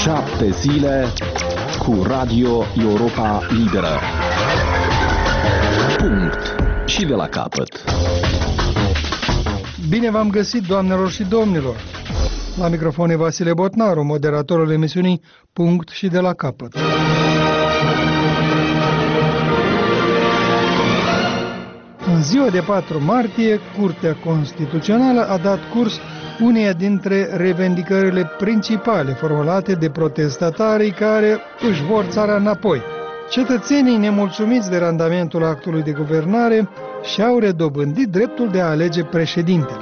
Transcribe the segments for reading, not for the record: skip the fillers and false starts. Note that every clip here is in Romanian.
7 zile cu Radio Europa Liberă. Punct. Și de la capăt. Bine v-am găsit, doamnelor și domnilor! La microfon e Vasile Botnaru, moderatorul emisiunii Punct și de la capăt. În ziua de 4 martie, Curtea Constituțională a dat curs uneia dintre revendicările principale formulate de protestatarii care își vor țara înapoi. Cetățenii nemulțumiți de randamentul actului de guvernare și-au redobândit dreptul de a alege președintele.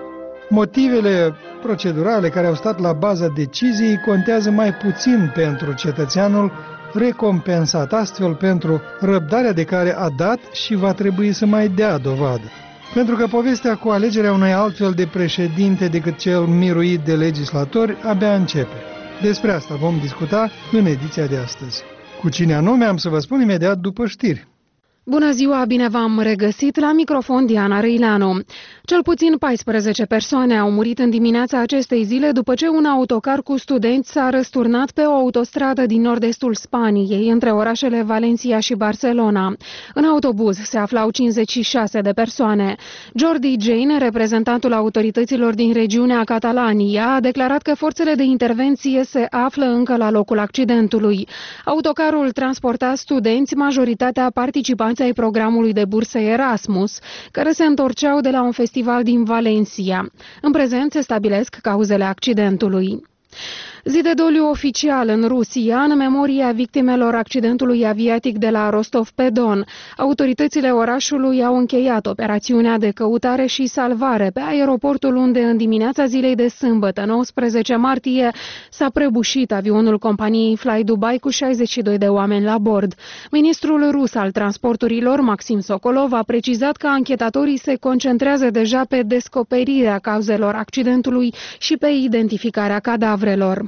Motivele procedurale care au stat la baza deciziei contează mai puțin pentru cetățeanul recompensat astfel pentru răbdarea de care a dat și va trebui să mai dea dovadă. Pentru că povestea cu alegerea unui altfel de președinte decât cel miruit de legislatori abia începe. Despre asta vom discuta în ediția de astăzi. Cu cine anume am să vă spun imediat după știri. Bună ziua, bine v-am regăsit, la microfon Diana Răileanu. Cel puțin 14 persoane au murit în dimineața acestei zile după ce un autocar cu studenți s-a răsturnat pe o autostradă din nord-estul Spaniei, între orașele Valencia și Barcelona. în autobuz se aflau 56 de persoane. Jordi Jane, reprezentantul autorităților din regiunea Catalania, a declarat că forțele de intervenție se află încă la locul accidentului. Autocarul transporta studenți, majoritatea participanți ai programului de burse Erasmus, care se întorceau de la un festival din Valencia. În prezent se stabilesc cauzele accidentului. Zi de doliu oficial în Rusia, în memoria victimelor accidentului aviatic de la Rostov-pe-Don. Autoritățile orașului au încheiat operațiunea de căutare și salvare pe aeroportul unde în dimineața zilei de sâmbătă, 19 martie, s-a prăbușit avionul companiei Fly Dubai cu 62 de oameni la bord. Ministrul rus al transporturilor, Maxim Sokolov, a precizat că anchetatorii se concentrează deja pe descoperirea cauzelor accidentului și pe identificarea cadavrelor.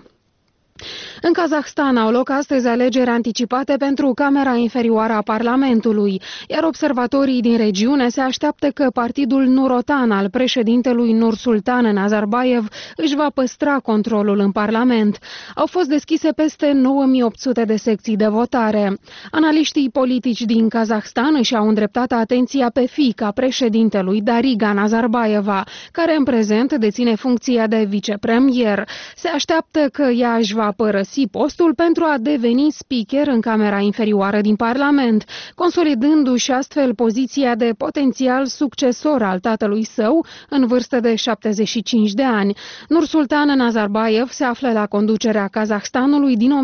În Kazahstan au loc astăzi alegeri anticipate pentru Camera Inferioară a Parlamentului, iar observatorii din regiune se așteaptă că partidul Nurotan al președintelui Nursultan Nazarbayev își va păstra controlul în Parlament. Au fost deschise peste 9800 de secții de votare. Analiștii politici din Kazahstan își au îndreptat atenția pe fiica președintelui, Dariga Nazarbayeva, care în prezent deține funcția de vicepremier. Se așteaptă că ea își va părăsi postul pentru a deveni speaker în Camera Inferioară din Parlament, consolidându-și astfel poziția de potențial succesor al tatălui său în vârstă de 75 de ani. Nursultan Nazarbayev se află la conducerea Kazahstanului din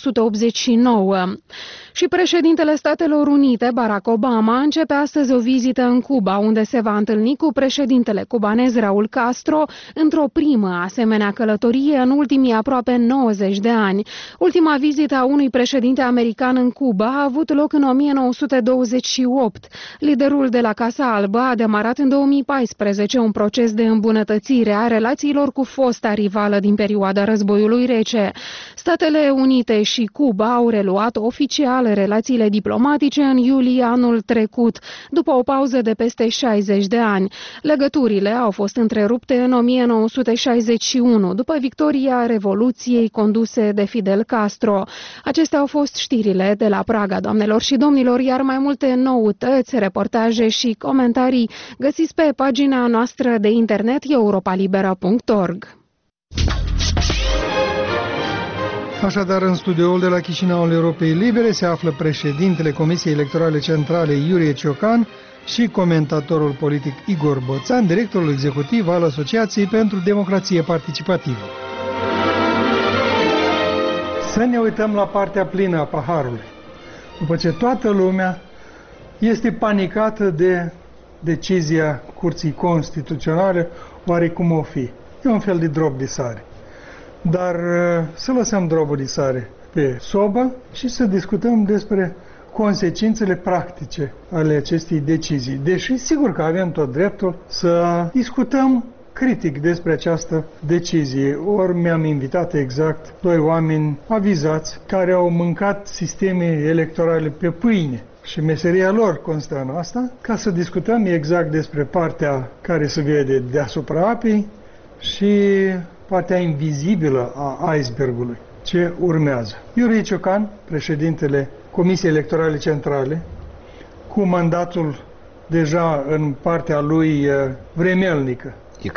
1989. Și președintele Statelor Unite, Barack Obama, începe astăzi o vizită în Cuba, unde se va întâlni cu președintele cubanez Raul Castro într-o primă asemenea călătorie în ultimii aproape 90 de ani. Ultima vizită a unui președinte american în Cuba a avut loc în 1928. Liderul de la Casa Albă a demarat în 2014 un proces de îmbunătățire a relațiilor cu fosta rivală din perioada războiului rece. Statele Unite și Cuba au reluat oficial relațiile diplomatice în iulie anul trecut, după o pauză de peste 60 de ani. Legăturile au fost întrerupte în 1961, după victoria Revoluției conduse de Fidel Castro. Acestea au fost știrile de la Praga, doamnelor și domnilor, iar mai multe noutăți, reportaje și comentarii găsiți pe pagina noastră de internet europalibera.org. Așadar, în studioul de la Chișinăul Europei Libere se află președintele Comisiei Electorale Centrale Iurie Ciocan și comentatorul politic Igor Boțan, directorul executiv al Asociației pentru Democrație Participativă. Să ne uităm la partea plină a paharului. După ce toată lumea este panicată de decizia Curții Constituționale, oarecum o fi. E un fel de drop de sare. Dar să lăsăm drobul de sare pe sobă și să discutăm despre consecințele practice ale acestei decizii. Deși sigur că avem tot dreptul să discutăm critic despre această decizie. Ori mi-am invitat exact doi oameni avizați care au mâncat sisteme electorale pe pâine. Și meseria lor constă în asta, ca să discutăm exact despre partea care se vede deasupra apei și partea invizibilă a icebergului. ce urmează. Iurie Ciocan, președintele Comisiei Electorale Centrale, cu mandatul deja în partea lui vremelnică,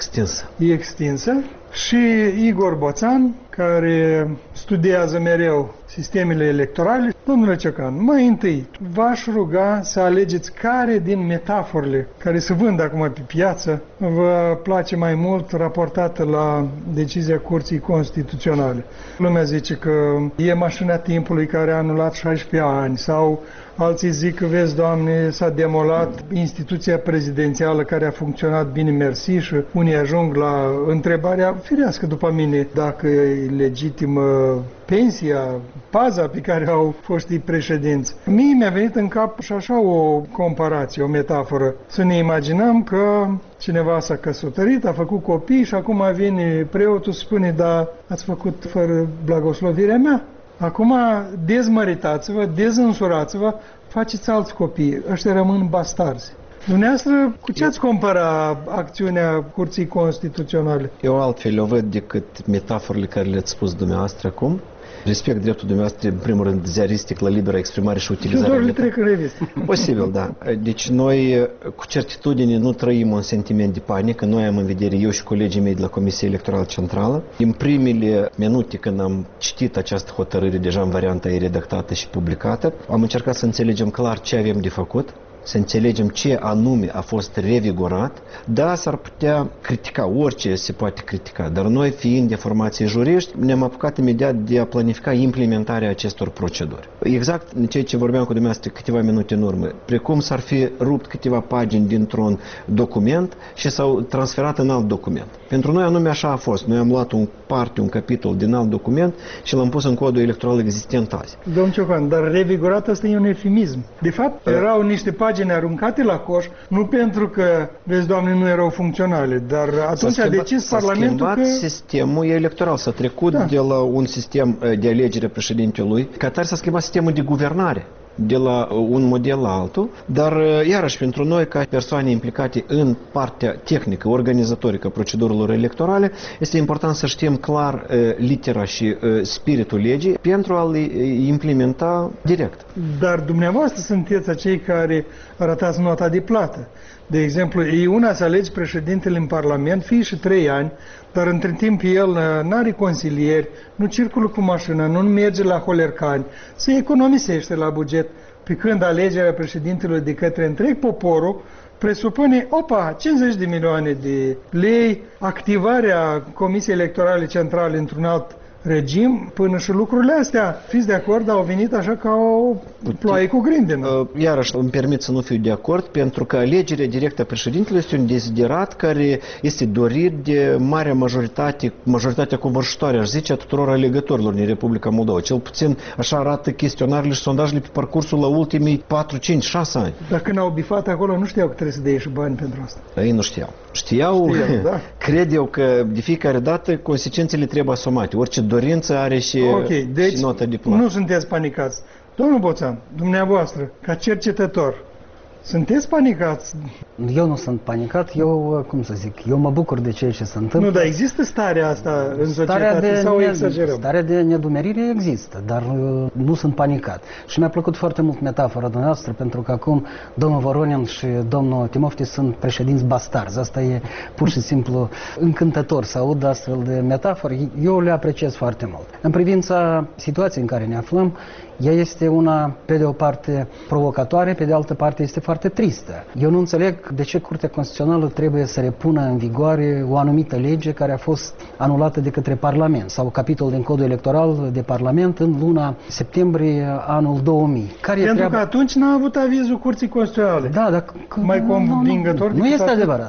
extinsă, și Igor Boțan, care studiază mereu sistemele electorale. Domnule Ciocan, mai întâi v-aș ruga să alegeți care din metaforele care se vând acum pe piață vă place mai mult raportată la decizia Curții Constituționale. Lumea zice că e mașina timpului care a anulat 16 ani sau alții zic că, vezi, Doamne, s-a demolat instituția prezidențială care a funcționat bine, mersi, și unii ajung la întrebarea firească după mine dacă e legitimă pensia, paza pe care au foștii președinți. Mie mi-a venit în cap și așa o comparație, o metaforă. Să ne imaginăm că cineva s-a căsătorit, a făcut copii și acum vine preotul și spune, da, ați făcut fără blagoslovirea mea. Acum dezmăritați-vă, dezînsurați-vă, faceți alți copii, ăștia rămân bastarzi. Dumneavoastră, cu ce ați compara acțiunea Curții Constituționale? Eu altfel o văd decât metaforele care le-ați spus dumneavoastră acum. Respect dreptul dumneavoastră, în primul rând, ziaristic la liberă exprimare și utilizare. Eu doar le trec în revistă. Posibil, da. Deci noi, cu certitudine, nu trăim un sentiment de panică. Noi am în vedere, eu și colegii mei de la Comisia Electorală Centrală, în primele minute când am citit această hotărâre, deja în varianta ei redactată și publicată, am încercat să înțelegem clar ce avem de făcut, să înțelegem ce anume a fost revigorat. Da, s-ar putea critica, orice se poate critica, dar noi, fiind de formație juriști, ne-am apucat imediat de a planifica implementarea acestor proceduri. Exact în ceea ce vorbeam cu dumneavoastră câteva minute în urmă, precum s-ar fi rupt câteva pagini dintr-un document și s-au transferat în alt document. Pentru noi anume așa a fost. Noi am luat un capitol din alt document și l-am pus în codul electoral existent azi. Domnul Ciocan, dar revigorat ăsta e un eufemism. De fapt, erau niște pagini aruncate la coș, nu pentru că, vezi, Doamne, nu erau funcționale, dar atunci a decis Parlamentul că... sistemul electoral, s-a trecut de la un sistem de alegere a președintelui, ca tare s-a schimbat sistemul de guvernare de la un model la altul, dar iarăși pentru noi ca persoane implicate în partea tehnică, organizatorică a procedurilor electorale, este important să știm clar litera și spiritul legii pentru a-l implementa direct. Dar dumneavoastră sunteți acei care arătați nota de plată. De exemplu, e una să alegi președintele în Parlament, fie și 3 ani, dar între timp el nu are consilieri, nu circulă cu mașina, nu merge la Holercani, se economisește la buget, pe când alegerea președintelui de către întreg poporul presupune, 50 de milioane de lei, activarea Comisiei Electorale Centrale într-un alt regim, până și lucrurile astea, fiți de acord, au venit așa ca o ploaie cu grindină. Iarăși îmi permit să nu fiu de acord, pentru că alegerea directă a președintelui este un deziderat care este dorit de marea majoritate, majoritatea covârșitoare, aș zice, a tuturor alegătorilor din Republica Moldova. Cel puțin așa arată chestionarele și sondajele pe parcursul la ultimii 4, 5, 6 ani. Dar când au bifat acolo, nu știau că trebuie să dea și bani pentru asta. Ei nu știau. Știau, da. Cred eu că de fiecare dată consecințele trebuie asumate. Orice dorință are și, deci și notă de plată. Nu sunteți panicați. Domnul Boțan, dumneavoastră, ca cercetător, sunteți panicați? Eu nu sunt panicat, eu mă bucur de ceea ce se întâmplă. Nu, dar există starea asta în societate sau exagerăm? Starea de nedumerire există, dar nu sunt panicat. Și mi-a plăcut foarte mult metafora dumneavoastră, pentru că acum domnul Voronin și domnul Timofti sunt președinți bastarzi. Asta e pur și simplu încântător să aud astfel de metafori. Eu le apreciez foarte mult. În privința situației în care ne aflăm, ea este una, pe de o parte, provocatoare, pe de altă parte este foarte tristă. Eu nu înțeleg de ce Curtea Constituțională trebuie să repună în vigoare o anumită lege care a fost anulată de către Parlament sau capitol din Codul Electoral de Parlament în luna septembrie anul 2000. Pentru că atunci n-a avut avizul Curții Constituționale. Da, dar mai convingător. Nu este adevărat.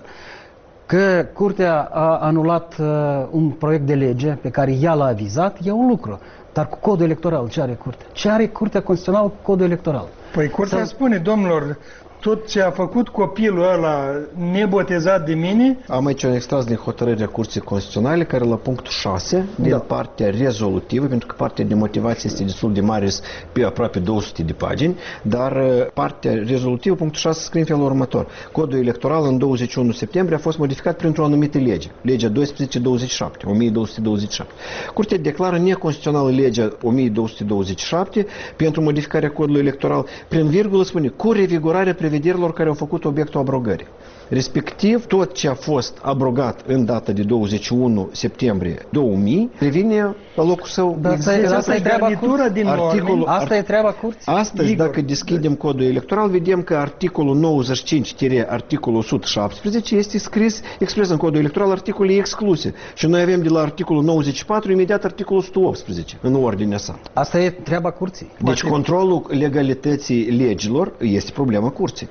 Că Curtea a anulat un proiect de lege pe care ea l-a avizat, e un lucru. Dar cu Codul Electoral, ce are Curtea? Ce are Curtea Constituțională cu Codul Electoral? Păi Curtea spune, domnilor, tot ce a făcut copilul ăla nebotezat de mine. Am aici un extras din hotărârea Curții Constituționale, care la punctul 6, din partea rezolutivă, pentru că partea de motivație este destul de mare, pe aproape 200 de pagini, dar partea rezolutivă, punctul 6, scrie în felul următor. Codul electoral în 21 septembrie a fost modificat printr-o anumită lege, legea 1227, 1227. Curtea declară neconstituțională legea 1227 pentru modificarea codului electoral, prin virgulă spune, cu revigorarea prevederilor care au făcut obiectul abrogării. Respectiv, tot ce a fost abrogat în data de 21 septembrie 2000 revine la locul său. Asta e treaba curții. Asta e treaba curții. Astăzi, dacă deschidem codul electoral, vedem că articolul 95-articolul 117 este scris expres în codul electoral articole excluse. Și noi avem de la articolul 94 imediat articolul 118 în ordinea sa. Asta e treaba curții. Deci controlul legalității legilor este problema curții.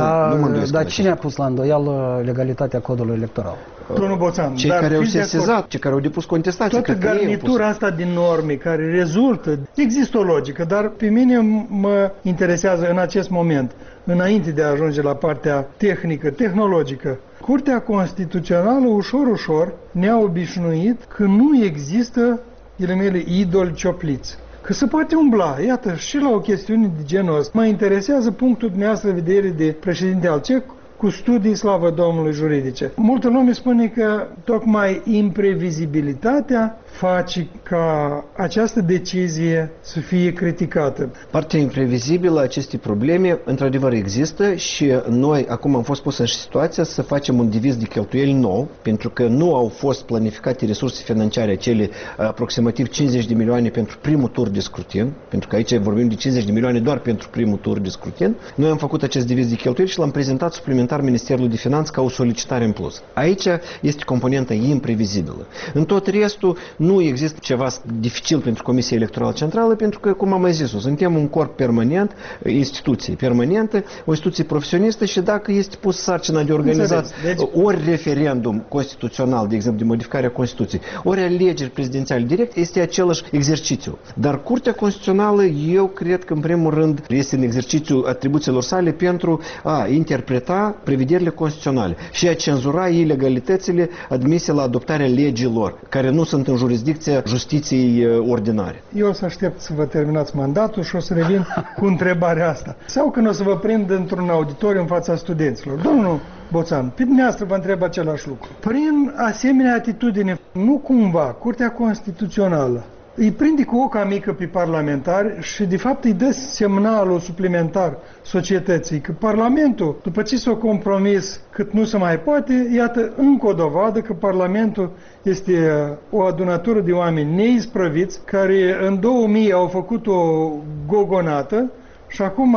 Dar cine a pus la îndoială legalitatea codului electoral? Domnul Boțan, cei care au sesizat, cei care au depus contestații. Toată garnitura asta din norme care rezultă, există o logică, dar pe mine mă interesează în acest moment, înainte de a ajunge la partea tehnică, tehnologică. Curtea Constituțională ușor ne-a obișnuit că nu există, ghilimele, idoli ciopliți. Că se poate umbla, iată, și la o chestiune de genul ăsta. Mă interesează punctul dumneavoastră de vedere de președinte al CEC cu studii, slavă Domnului, juridice. Multă lume spune că tocmai imprevizibilitatea face ca această decizie să fie criticată. Partea imprevizibilă a acestei probleme, într-adevăr, există și noi acum am fost pus în situația să facem un diviz de cheltuieli nou, pentru că nu au fost planificate resurse financiare, acele aproximativ 50 de milioane pentru primul tur de scrutin, pentru că aici vorbim de 50 de milioane doar pentru primul tur de scrutin. Noi am făcut acest diviz de cheltuieli și l-am prezentat suplimentar Ministerului de Finanțe ca o solicitare în plus. Aici este componenta imprevizibilă. În tot restul, nu există ceva dificil pentru Comisia Electorală Centrală, pentru că, cum am mai zis-o, suntem un corp permanent, instituție permanentă, o instituție profesionistă și dacă este pus sarcina de organizat ori referendum constituțional, de exemplu, de modificarea Constituției, ori alegeri prezidențiale direct, este același exercițiu. Dar Curtea Constituțională, eu cred că, în primul rând, este în exercițiu atribuțiilor sale pentru a interpreta prevederile constituționale și a cenzura ilegalitățile admise la adoptarea legilor, care nu sunt în jurisdicția justiției ordinare. Eu o să aștept să vă terminați mandatul și o să revin cu întrebarea asta. Sau când o să vă prind într-un auditoriu în fața studenților. Domnul Boțan, pe dumneavoastră vă întreb același lucru. Prin asemenea atitudine, nu cumva Curtea Constituțională îi prinde cu oca mică pe parlamentari și de fapt îi dă semnalul suplimentar societății că Parlamentul, după ce s-a compromis cât nu se mai poate, iată încă o dovadă că Parlamentul este o adunătură de oameni neisprăviți care în 2000 au făcut o gogonată și acum,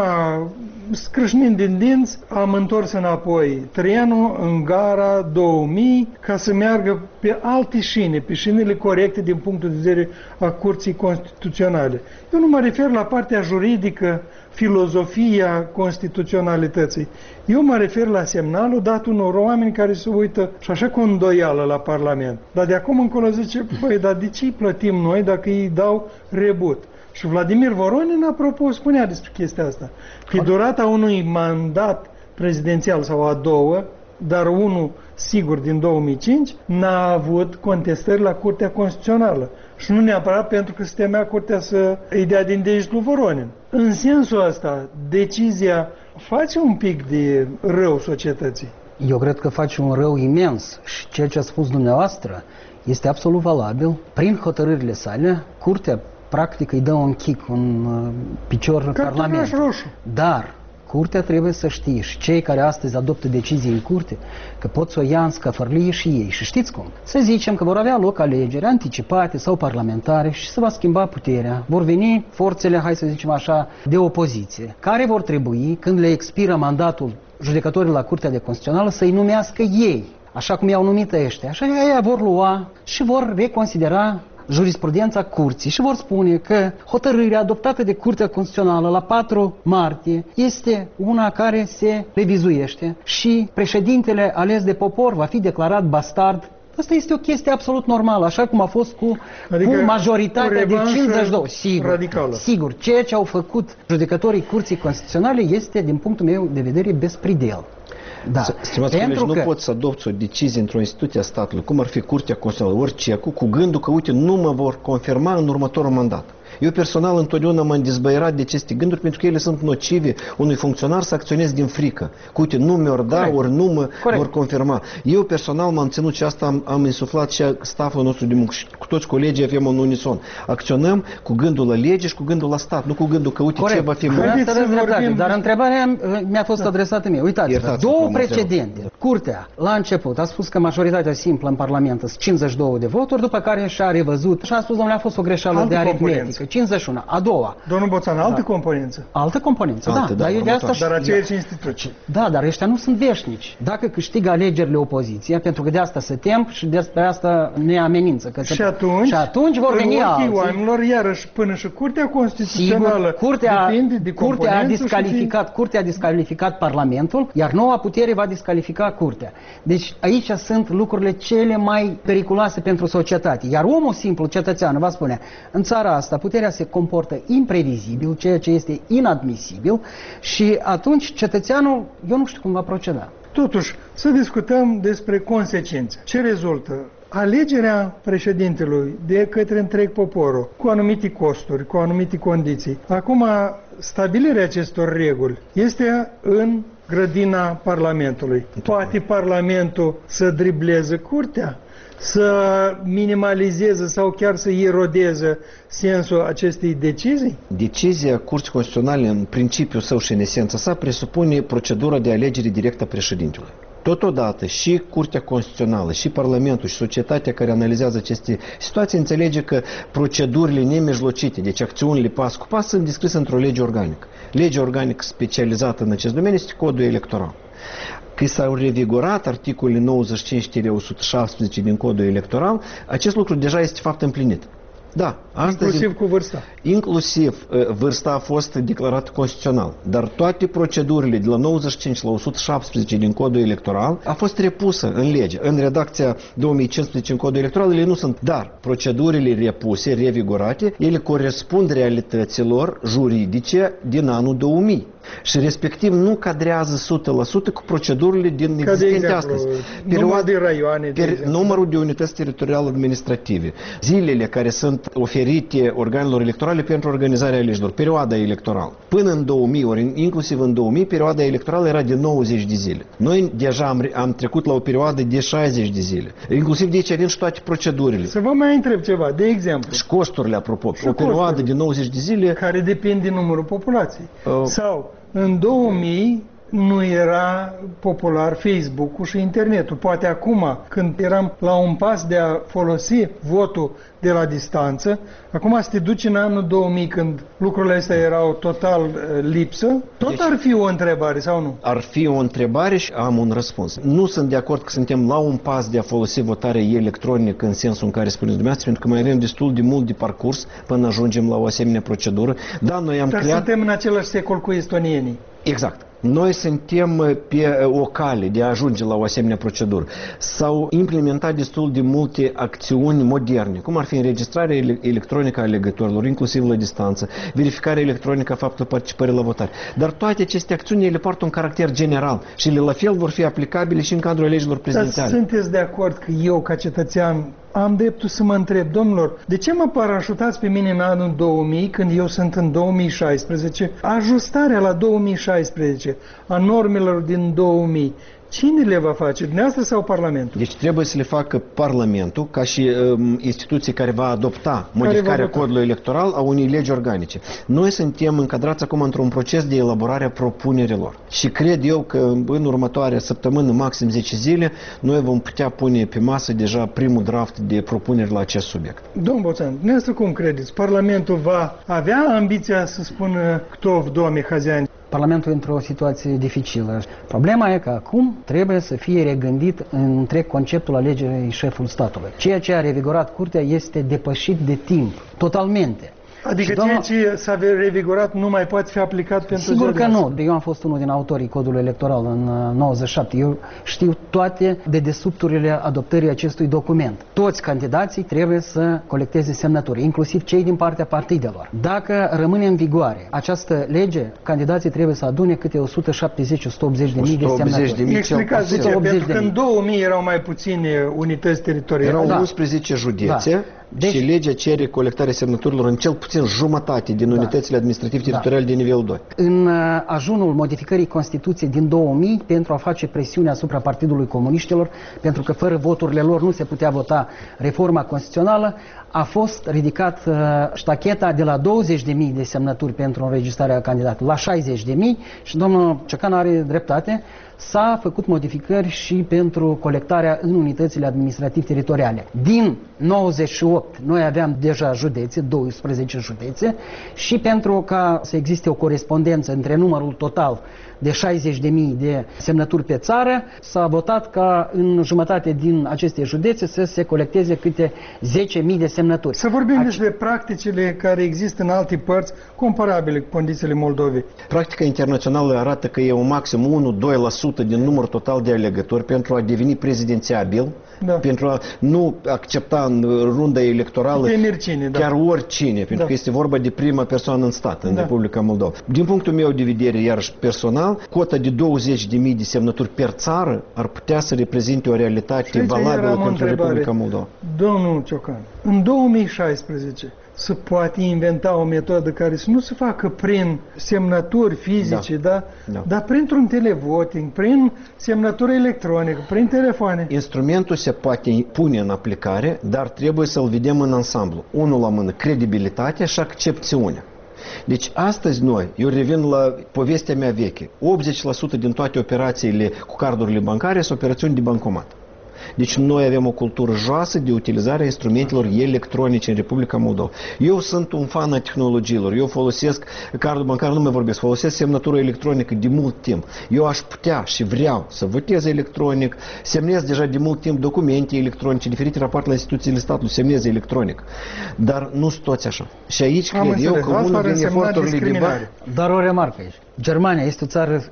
scrâșnind din dinți, am întors înapoi trenul în gara 2000 ca să meargă pe alte șine, pe șinele corecte din punctul de vedere a Curții Constituționale. Eu nu mă refer la partea juridică, filozofia constituționalității. Eu mă refer la semnalul dat unor oameni care se uită și așa cu îndoială la Parlament. Dar de acum încolo zice, băi, dar de ce îi plătim noi dacă îi dau rebut? Și Vladimir Voronin, apropo, spunea despre chestia asta. Pe durata unui mandat prezidențial sau a două, dar unul sigur din 2005, n-a avut contestări la Curtea Constituțională. Și nu neapărat pentru că se temea Curtea să îi dea din degetul Voronin. În sensul ăsta, decizia face un pic de rău societății. Eu cred că face un rău imens și ceea ce a spus dumneavoastră este absolut valabil. Prin hotărârile sale, Curtea practic îi dă un kick, un picior Parlamentului. Dar Curtea trebuie să știe și cei care astăzi adoptă decizii în Curte că pot să o ia în scăfărlie și ei. Și știți cum? Să zicem că vor avea loc alegeri anticipate sau parlamentare și se va schimba puterea. Vor veni forțele, hai să zicem așa, de opoziție, care vor trebui, când le expiră mandatul judecătorii la Curtea de Constituțională, să-i numească ei, așa cum i-au numit ăștia. Așa că ei vor lua și vor reconsidera jurisprudența Curții și vor spune că hotărârea adoptată de Curtea Constituțională la 4 martie este una care se revizuiește și președintele ales de popor va fi declarat bastard Asta este o chestie absolut normală, așa cum a fost cu majoritatea de 52. Sigur, ceea ce au făcut judecătorii Curții Constituționale este, din punctul meu de vedere, bespridel. Da. Stimați colegi, nu poți să adopți o decizie într-o instituție a statului, cum ar fi Curtea Constituțională, orice, cu gândul că, uite, nu mă vor confirma în următorul mandat. Eu personal întotdeauna m-am dezbăierat de aceste gânduri pentru că ele sunt nocive unui funcționar să acționeze din frică. Că, uite, nu mi-or da, ori nu mă vor confirma. Eu personal m-am ținut și asta am insuflat și stafful nostru de muncă și cu toți colegii avem în unison. Acționăm cu gândul la lege și cu gândul la stat, nu cu gândul că, uite, ce va fi mult. Dar întrebarea mi-a fost adresată mie. Uitați-vă, două precedente. Curtea, la început, a spus că majoritatea simplă în Parlament sunt 52 de voturi, după care și-a revăzut și a spus, domnule, a fost o greșeală de aritmetică. 51. A doua. Domnul Boțan, altă componență. Altă componență, da. Dar aceeași instituție. Da, dar ăștia nu sunt veșnici. Dacă câștigă alegerile opoziția, pentru că de asta se tem și de asta ne amenință. Că și atunci vor veni alții. Oamenilor, iarăși, până și Curtea Constituțională depinde de Curtea a descalificat Parlamentul, iar noua putere va descalifica Curtea. Deci aici sunt lucrurile cele mai periculoase pentru societate. Iar omul simplu, cetățean, va spune, în țara asta puterea se comportă imprevizibil, ceea ce este inadmisibil și atunci cetățeanul, eu nu știu cum va proceda. Totuși, să discutăm despre consecințe. Ce rezultă? Alegerea președintelui de către întreg poporul, cu anumite costuri, cu anumite condiții. Acum, stabilirea acestor reguli este în grădina Parlamentului. Poate Parlamentul să dribleze Curtea? Să minimalizeze sau chiar să erodeze sensul acestei decizii? Decizia Curții Constituționale, în principiul său și în esența sa, presupune procedura de alegere directă a președintelui. Totodată și Curtea Constituțională, și Parlamentul, și societatea care analizează aceste situații înțelege că procedurile nemijlocite, deci acțiunile pas cu pas, sunt descrise într-o lege organică. Legea organică specializată în acest domeniu este Codul Electoral. Că s-au revigorat articolele 95-117 din Codul Electoral, acest lucru deja este fapt împlinit. Da, inclusiv cu vârsta. Inclusiv vârsta a fost declarată constituțional, dar toate procedurile de la 95 la 117 din Codul Electoral a fost repusă în lege. În redacția 2015 în Codul Electoral ele nu sunt, dar procedurile repuse, revigorate, ele corespund realităților juridice din anul 2000. Și respectiv nu cadrează 100% cu procedurile din existente astăzi. Numărul de raioane, numărul de unități teritoriale administrative, zilele care sunt oferite organelor electorale pentru organizarea alegerilor, perioada electorală. Până în 2000, ori inclusiv în 2000, perioada electorală era de 90 de zile. Noi deja am trecut la o perioadă de 60 de zile. Inclusiv de aici vin și toate procedurile. Să vă mai întreb ceva, de exemplu. Și costurile, apropo. O perioadă de 90 de zile... Care depinde de numărul populației. Sau, în 2000 nu era popular Facebook-ul și internetul. Poate acum, când eram la un pas de a folosi votul de la distanță, acum să te duci în anul 2000, când lucrurile astea erau total lipsă, tot ar fi o întrebare, sau nu? Ar fi o întrebare și am un răspuns. Nu sunt de acord că suntem la un pas de a folosi votarea electronică în sensul în care spuneți dumneavoastră, pentru că mai avem destul de mult de parcurs până ajungem la o asemenea procedură. Da, noi am creat... suntem în același secol cu estonienii. Exact. Noi suntem pe o cale de a ajunge la o asemenea procedură. S-au implementat destul de multe acțiuni moderne, cum ar fi înregistrarea electronică a alegătorilor, inclusiv la distanță, verificarea electronică a faptului participării la votare. Dar toate aceste acțiuni ele poartă un caracter general și ele la fel vor fi aplicabile și în cadrul alegerilor prezidențiale. Dar sunteți de acord că eu, ca cetățean, am dreptul să mă întreb, domnilor, de ce mă parașutați pe mine în anul 2000, când eu sunt în 2016, ajustarea la 2016 a normelor din 2000, cine le va face, dumneavoastră sau Parlamentul? Deci trebuie să le facă Parlamentul, ca și instituție care va adopta modificarea codului electoral a unei legi organice. Noi suntem încadrați acum într-un proces de elaborare a propunerilor. Și cred eu că în următoarea săptămână, maxim 10 zile, noi vom putea pune pe masă deja primul draft de propuneri la acest subiect. Domnul Boțan, dumneavoastră cum credeți? Parlamentul va avea ambiția să spună Ktov, doamne Hazian? Parlamentul într-o situație dificilă. Problema e că acum trebuie să fie regândit în întreg conceptul alegerii șefului statului. Ceea ce a revigorat Curtea este depășit de timp, totalmente. Adică ceea ce s-a revigorat nu mai poate fi aplicat pentru Sigur că nu. Eu am fost unul din autorii codului electoral în 97. Eu știu toate dedesubturile adoptării acestui document. Toți candidații trebuie să colecteze semnături, inclusiv cei din partea partidelor. Dacă rămâne în vigoare această lege, candidații trebuie să adune câte 170-180 de mii de semnături. Explicați de ce, pentru că în 2000 erau mai puține unități teritoriale. Erau 11 județe. Și legea cere colectarea semnăturilor în cel puțin jumătate din unitățile administrativ-teritoriale de nivelul 2. În ajunul modificării Constituției din 2000 pentru a face presiune asupra Partidului Comuniștilor, pentru că fără voturile lor nu se putea vota reforma constituțională, a fost ridicat ștacheta de la 20.000 de semnături pentru înregistrarea candidatului la 60.000 și domnul Ciocan are dreptate. S-a făcut modificări și pentru colectarea în unitățile administrativ-teritoriale. Din 98 noi aveam deja județe, 12 județe, și pentru ca să existe o corespondență între numărul total de 60.000 de semnături pe țară, s-a votat ca în jumătate din aceste județe să se colecteze câte 10.000 de semnături. Să vorbim despre practicile care există în alte părți comparabile cu condițiile Moldovei. Practica internațională arată că e un maxim 1-2% din număr total de alegători pentru a deveni prezidențiabil, pentru a nu accepta în runda electorală chiar oricine, pentru că este vorba de prima persoană în stat, în Republica Moldova. Din punctul meu de vedere, iarăși personal, cota de 20.000 de semnături per țară ar putea să reprezinte o realitate valabilă pentru Republica Moldova. Domnul Ciocan, în 2016 se poate inventa o metodă care să nu se facă prin semnături fizice, dar printr-un televoting, prin semnătură electronică, prin telefoane. Instrumentul se poate pune în aplicare, dar trebuie să-l vedem în ansamblu. Unul la mână, credibilitatea și accepțiunea. Deci astăzi noi, eu revin la povestea mea veche, 80% din toate operațiile cu cardurile bancare sunt operațiuni de bancomat. Deci noi avem o cultură joasă de utilizarea instrumentelor electronice în Republica Moldova. Eu sunt un fan a tehnologiilor. Eu folosesc cardul bancar, nu mai vorbesc, folosesc semnătură electronică de mult timp. Eu aș putea și vreau să votez electronic, semnez deja de mult timp documente electronice, diferite rapoarte la instituțiile statului, semnez electronic. Dar nu sunt toți așa. Și aici cred eu că unul din eforturile de bani... Dar o remarcă aici. Germania este o țară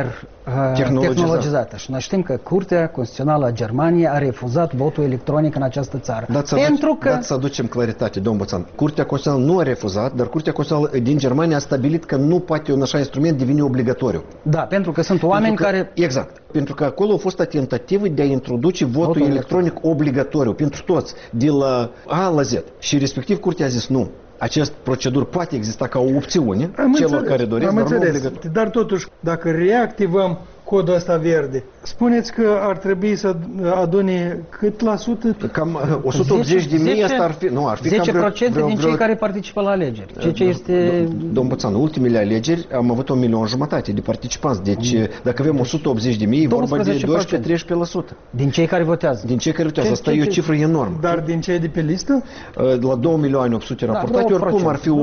hiper-tehnologizată și noi știm că Curtea Constituțională a Germaniei a refuzat votul electronic în această țară. Dați să aducem claritate, domnul Boțan. Curtea Constituțională nu a refuzat, dar Curtea Constituțională din Germania a stabilit că nu poate un așa instrument deveni obligatoriu. Da, pentru că sunt oameni care... Exact. Pentru că acolo a fost o tentativă de a introduce votul electronic obligatoriu pentru toți, de la A la Z. Și respectiv Curtea a zis nu. Acest procedură poate exista ca o opțiune celor care doresc, dar nu obligatoriu. Dar totuși, dacă reactivăm codul ăsta verde, spuneți că ar trebui să adune cât la sută? Cam 180.000, asta ar fi... Nu, ar fi 10% din cei care participă la alegeri. Ceea ce este... Domnul Boțan, ultimele alegeri am avut 1,5 milion de participanți. Deci, dacă avem 180.000, e vorba de 12-13%. Din cei care votează. Din cei care votează. Asta e o cifră enormă. Dar din cei de pe listă? La 2.800.000 raportate, oricum ar fi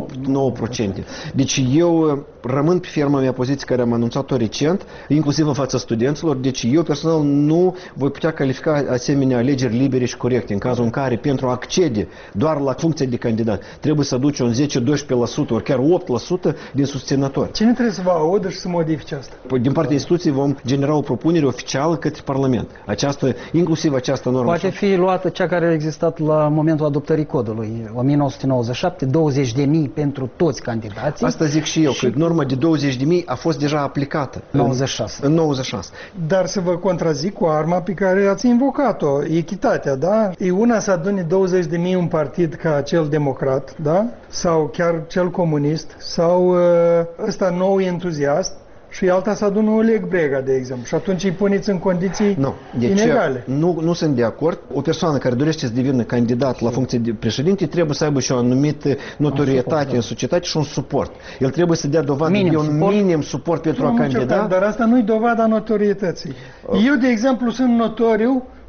8-9%. Deci eu rămân pe ferma mea poziție care am anunțat-o recent, inclusiv în fața studenților, deci eu personal nu voi putea califica asemenea alegeri libere și corecte, în cazul în care pentru a accede doar la funcția de candidat trebuie să aduci un 10-12%, ori chiar 8% din susținători. Cine trebuie să vă audă și să modifice asta? Din partea instituției vom genera o propunere oficială către Parlament. Inclusiv această normă. Poate fi luată cea care a existat la momentul adoptării codului, 1997, 20.000 pentru toți candidații. Asta zic și eu, că norma de 20.000 a fost deja aplicată. 96. În 96. Dar să vă contrazic cu arma pe care ați invocat-o, echitatea, da? E una să adune 20.000 un partid ca cel democrat, da? Sau chiar cel comunist, sau ăsta nou entuziast, și alta să adună Oleg Brega, de exemplu. Și atunci îi puneți în condiții inegale. Nu sunt de acord. O persoană care dorește să devină candidat la funcție de președinte trebuie să aibă și o anumită notorietate în societate și un suport. El trebuie să dea dovadă de un minim suport pentru a candida. Dar asta nu-i dovada notorietății. Eu, de exemplu, sunt notoriu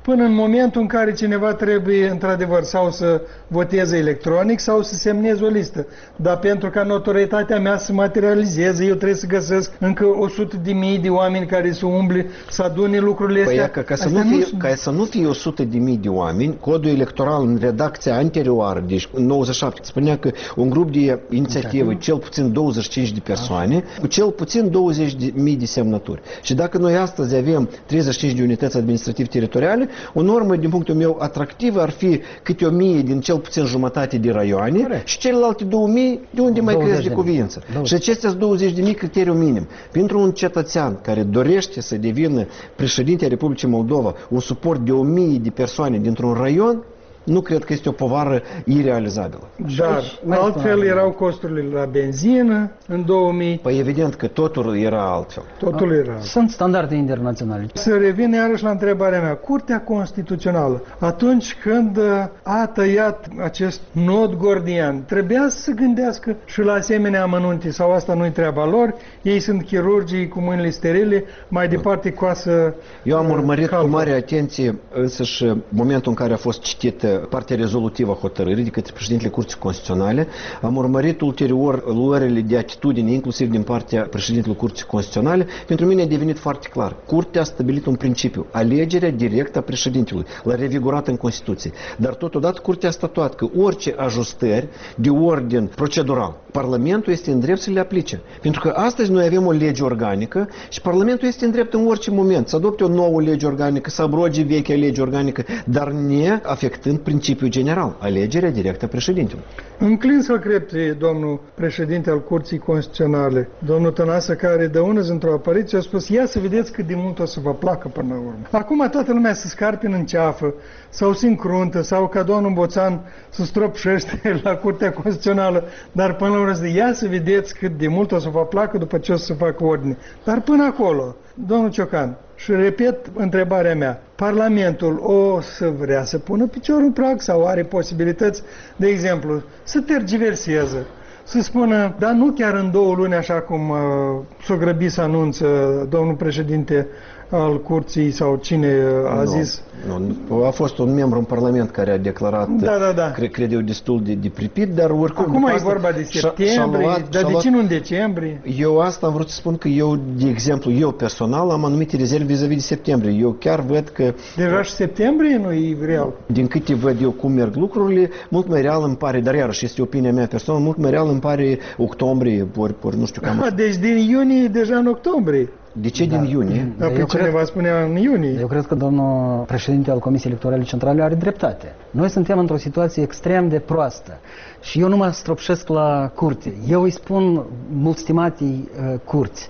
până în momentul în care cineva trebuie, într-adevăr, sau să voteze electronic sau să semneze o listă. Dar pentru ca notorietatea mea să materializeze, eu trebuie să găsesc încă 100.000 de oameni care să umble, să adune lucrurile astea. Păi, ca să nu fie 100.000 de oameni, codul electoral în redacția anterioară, deci în 97, spunea că un grup de inițiativă, cel puțin 25 de persoane, cu cel puțin 20.000 de semnături. Și dacă noi astăzi avem 35 de unități administrativ-teritoriale, o normă, din punctul meu, atractivă ar fi câte 1.000 din cel puțin jumătate de raioane. Corect. Și celelalte 2.000 de unde mai crezi de cuvință. Și acestea sunt 20.000 criteriu minim. Pentru un cetățean care dorește să devină președinte a Republicii Moldova, un suport de 1.000 de persoane dintr-un raion, nu cred că este o povară irealizabilă. Dar altfel erau costurile la benzină în 2000. Păi evident că totul era altfel. Totul era altfel. Sunt standarde internaționale. Să revin iarăși la întrebarea mea. Curtea Constituțională, atunci când a tăiat acest nod gordian, trebuia să se gândească și la asemenea amănunte, sau asta nu-i treaba lor, ei sunt chirurgii cu mâinile sterile, mai departe coasă. Eu am urmărit cu mare atenție însăși momentul în care a fost citită partea rezolutivă a hotărârii de către președintele Curții Constituționale. Am urmărit ulterior luările de atitudine, inclusiv din partea președintelui Curții Constituționale. Pentru mine a devenit foarte clar. Curtea a stabilit un principiu, alegerea directă a președintelui, l-a revigorat în Constituție. Dar totodată Curtea a statuat că orice ajustări de ordin procedural, Parlamentul este în drept să le aplice. Pentru că astăzi noi avem o lege organică și Parlamentul este în drept în orice moment să adopte o nouă lege organică, să abroge vechea lege organică, dar ne afectând principiul general, alegerea directă a președintelui. Înclin să-l cred pe domnul președinte al Curții Constituționale, domnul Tănase, care de unăzi într-o apariție a spus: ia să vedeți cât de mult o să vă placă până la urmă. Acum toată lumea să scarpină în ceafă, sau se încruntă, sau ca domnul Boțan să stropșește la Curtea Constituțională, dar până la urmă ia să vedeți cât de mult o să vă placă după ce o să facă ordine. Dar până acolo, domnul Ciocan, și repet întrebarea mea, Parlamentul o să vrea să pună piciorul în prag sau are posibilități, de exemplu, să tergiverseze, să spună, dar nu chiar în 2 luni, așa cum s-o grăbi să anunță domnul președinte al Curții sau cine a zis? Nu. A fost un membru în Parlament care a declarat, cred eu, destul de pripit, dar oricum... Acum e vorba de septembrie, dar de ce nu în decembrie? Eu asta am vrut să spun că eu, de exemplu, eu personal am anumite rezerve vis-a-vis de septembrie. Eu chiar văd că... Deja și septembrie nu e real. Din câte văd eu cum merg lucrurile, mult mai real îmi pare, dar iarăși este opinia mea personală, mult mai real îmi pare octombrie, ori nu știu cam... Deci din iunie deja în octombrie. De ce din iunie? Dar cineva spunea în iunie. Eu cred că domnul președinte al Comisiei Electorale Centrale are dreptate. Noi suntem într-o situație extrem de proastă și eu nu mă stropșesc la curte. Eu îi spun mult stimatei curți,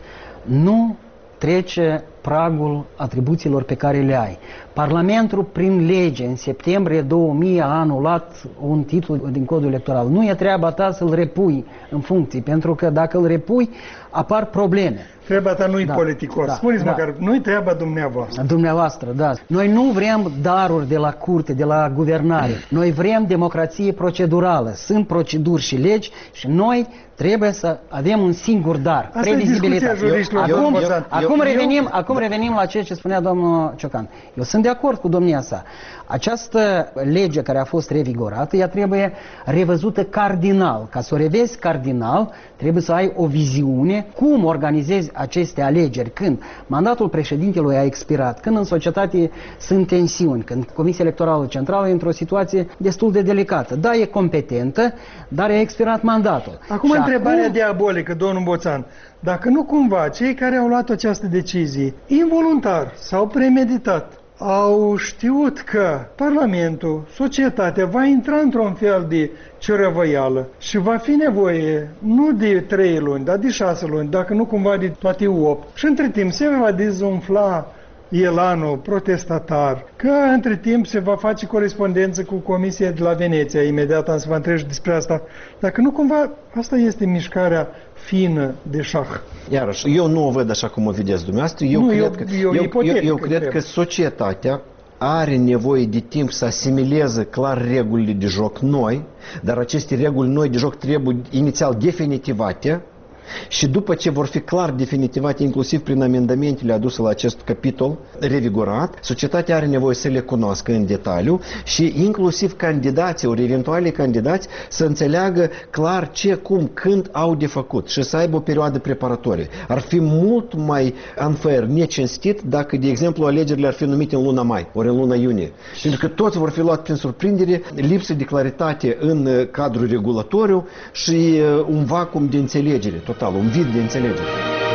nu trece pragul atribuțiilor pe care le ai. Parlamentul, prin lege, în septembrie 2000 a anulat un titlu din codul electoral. Nu e treaba ta să-l repui în funcție, pentru că dacă îl repui, apar probleme. Treaba ta nu-i politicos. Spuneți măcar, nu-i treaba dumneavoastră. Dumneavoastră, da. Noi nu vrem daruri de la curte, de la guvernare. Noi vrem democrație procedurală. Sunt proceduri și legi și noi trebuie să avem un singur dar. Asta e discuția juriștilor. Acum revenim la ceea ce spunea domnul Ciocan. Eu sunt de acord cu domnia sa. Această lege care a fost revigorată, ea trebuie revăzută cardinal. Ca să o revezi cardinal, trebuie să ai o viziune cum organizezi aceste alegeri, când mandatul președintelui a expirat, când în societate sunt tensiuni, când Comisia Electorală Centrală e într-o situație destul de delicată. Da, e competentă, dar a expirat mandatul. Acum întrebarea diabolică, domnul Boțan. Dacă nu cumva cei care au luat această decizie, involuntar sau premeditat, au știut că Parlamentul, societatea va intra într-un fel de ciorăvăială și va fi nevoie nu de 3 luni, dar de 6 luni, dacă nu cumva de toate 8. Și între timp se va dezumfla elanul protestatar, că între timp se va face corespondență cu Comisia de la Veneția, imediat am să vă întreb despre asta. Dacă nu cumva, asta este mișcarea fină de șah. Iarăși, eu nu o văd așa cum o vedeți dumneavoastră. Eu cred că societatea are nevoie de timp să asimileze clar regulile de joc noi, dar aceste reguli noi de joc trebuie inițial definitivate Și după ce vor fi clar definitivate, inclusiv prin amendamentele aduse la acest capitol revigorat, societatea are nevoie să le cunoască în detaliu și inclusiv candidații, ori eventuale candidați, să înțeleagă clar ce, cum, când au de făcut și să aibă o perioadă preparatorie. Ar fi mult mai unfair, necinstit, dacă, de exemplu, alegerile ar fi numite în luna mai, ori în luna iunie. Pentru că toți vor fi luat prin surprindere, lipsă de claritate în cadrul regulatoriu și un vacuum de înțelegere total, un vid de înțelegere.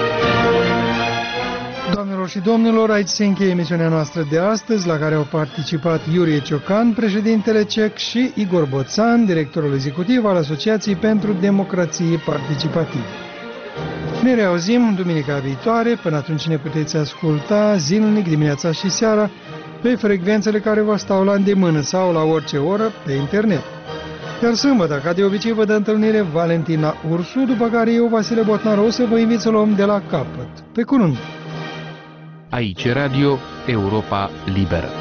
Doamnelor și domnilor, aici se încheie emisiunea noastră de astăzi, la care au participat Iurie Ciocan, președintele CEC, și Igor Boțan, directorul executiv al Asociației pentru Democrație Participativă. Ne reauzim duminica viitoare, până atunci ne puteți asculta zilnic, dimineața și seara, pe frecvențele care vă stau la îndemână sau la orice oră pe internet. Iar sâmbătă, ca de obicei, vă dă întâlnire Valentina Ursu, după care eu, Vasile Botnaru, o să vă invit să luăm de la capăt. Pe curând! Aici Radio Europa Liberă.